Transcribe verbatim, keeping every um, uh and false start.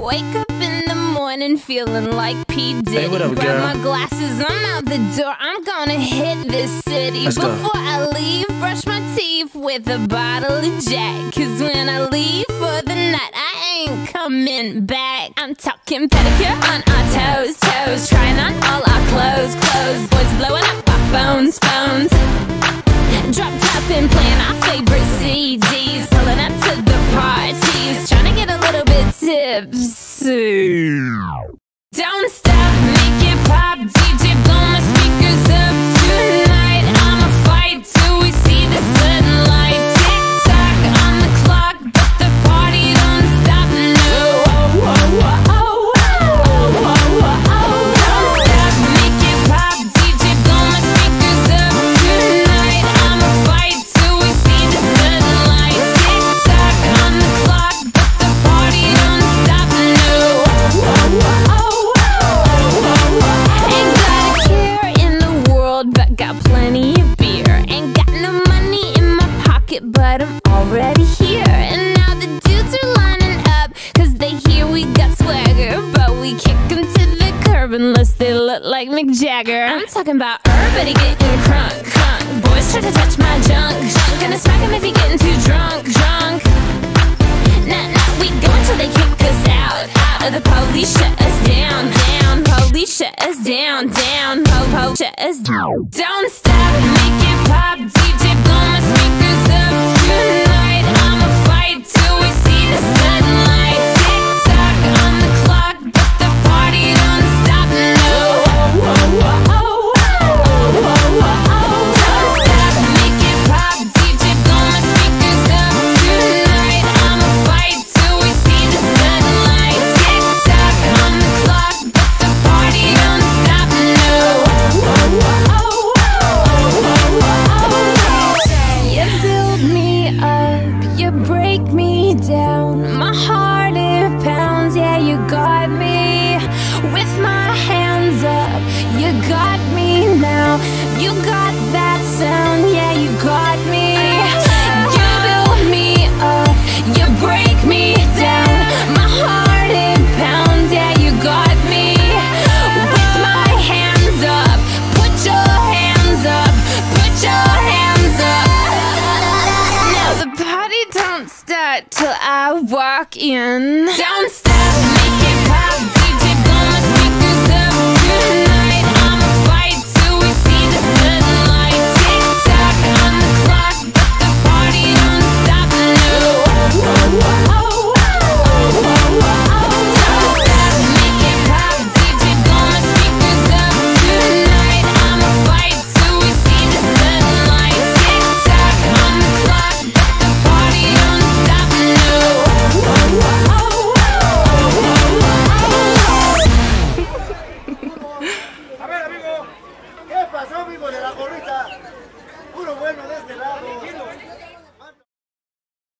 Wake up in the morning feeling like P. Diddy. Hey, what up, Grab girl? my glasses, I'm out the door. I'm gonna hit this city. Let's go. Before I leave, brush my teeth with a bottle of Jack. Cause when I leave for the night, I ain't coming back. I'm talking pedicure on our toes, toes. Trying on all our clothes, clothes. Boys blowing up our phones, phones. Drop top and playing our favorite C Ds. Pulling up to the parties, trying to get a little bit tipsy. Don't stop, make it pop, D J blow my speakers up tonight. I'ma fight till we see the sunlight. Tick tock on the clock, but the party don't stop. No, oh, oh, oh, oh, oh, oh, oh. Don't stop, make it pop, D J blow my speakers up tonight. I'ma fight till we see the sunlight. Tick tock on the clock, but the party don't stop. No, oh, oh, oh, oh. Ain't got a care in the world, but got plenty of beer. Ain't got no money in my pocket, but I'm already here. And now the dudes are lining up, cause they hear we got swagger. But we kick them to the curb unless they look like Mick Jagger. I'm talking about everybody getting crunk, crunk. Boys try to touch my junk, junk. Gonna smack him if he getting too drunk, drunk. Nah, nah, we go until they kick us out, out of the police, shut us down, down. Police shut us down, down. Po, po, shut us down. Don't stop, make it pop, D J blow my speakers up tonight. I'ma fight till we see the sunlight. Tick tock on the clock, but the party don't stop. No, oh, oh, oh, oh, oh, oh, oh. Don't stop, make it pop, D J blow my speakers up tonight. I'ma fight till we see the sunlight. Tick tock on the clock, but the party don't stop. No, oh, oh, oh, oh, oh, oh. You build me up, you break me down. My heart it pounds, yeah, you got me. With my hands up, you got me now. You got that sound, yeah, you got me. You build me up, you break me down. My heart it pounds, yeah, you got me. With my hands up, put your hands up, put your hands up. Now the party don't start till I walk in. Don't stop.